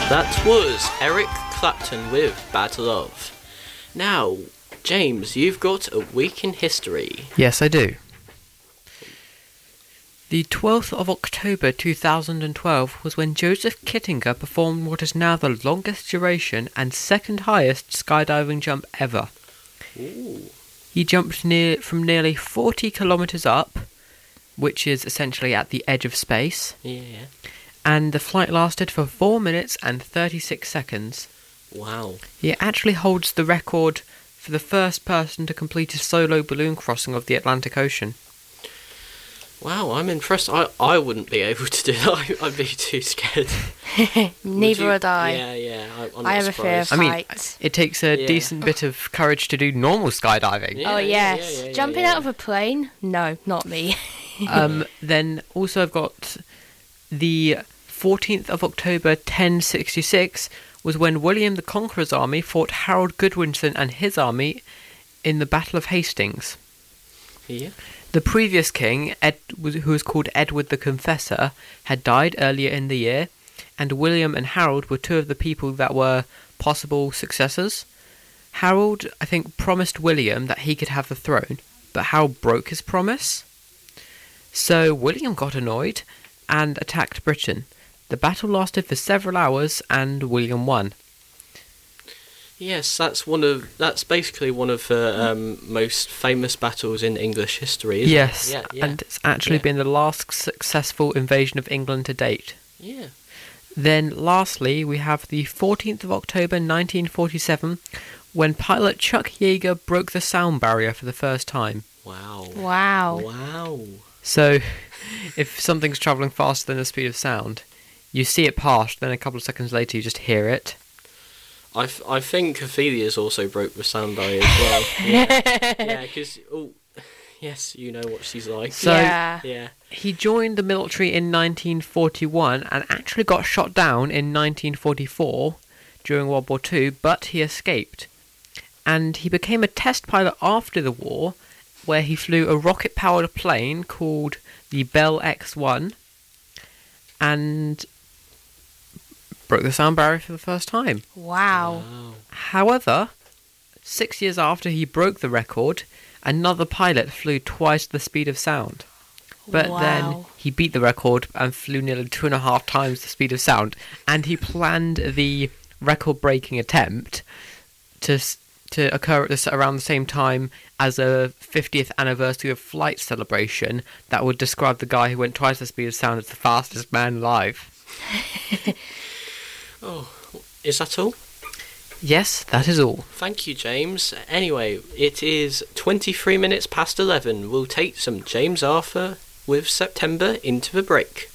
That was Eric Clapton with Bad Love. Now, James, you've got a week in history. Yes, I do. The 12th of October 2012 was when Joseph Kittinger performed what is now the longest duration and second highest skydiving jump ever. Ooh. He jumped from nearly 40 kilometres up, which is essentially at the edge of space. Yeah. And the flight lasted for 4 minutes and 36 seconds. Wow. He actually holds the record for the first person to complete a solo balloon crossing of the Atlantic Ocean. Wow, I'm impressed. I wouldn't be able to do that. I'd be too scared. Neither would I. Yeah. I'm I not have a fear of surprised. I mean, heights. it takes a decent bit of courage to do normal skydiving. Yeah, Oh, yes. yeah, Jumping out of a plane? No, not me. Then also I've got the 14th of October 1066 was when William the Conqueror's army fought Harold Godwinson and his army in the Battle of Hastings. Yeah. The previous king, who was called Edward the Confessor, had died earlier in the year, and William and Harold were two of the people that were possible successors. Harold, I think, promised William that he could have the throne, but Harold broke his promise. So William got annoyed and attacked Britain. The battle lasted for several hours, and William won. Yes, that's basically one of the most famous battles in English history, isn't Yes, it? Yeah. and it's actually been the last successful invasion of England to date. Yeah. Then lastly, we have the 14th of October 1947, when pilot Chuck Yeager broke the sound barrier for the first time. Wow. Wow. So, if something's travelling faster than the speed of sound, you see it pass, then a couple of seconds later you just hear it. I think Ophelia's also broke the sound barrier as well. Yeah, because yes, you know what she's like. So, Yeah. he joined the military in 1941 and actually got shot down in 1944 during World War II, but he escaped. And he became a test pilot after the war, where he flew a rocket-powered plane called the Bell X-1 and broke the sound barrier for the first time. Wow. However, 6 years after he broke the record, another pilot flew twice the speed of sound. But then Wow. he beat the record and flew nearly 2.5 times the speed of sound. And he planned the record-breaking attempt to occur at around the same time as a 50th anniversary of flight celebration that would describe the guy who went twice the speed of sound as the fastest man alive. Oh, is that all? Yes, that is all. Thank you, James. Anyway, it is 23 minutes past 11. We'll take some James Arthur with September into the break.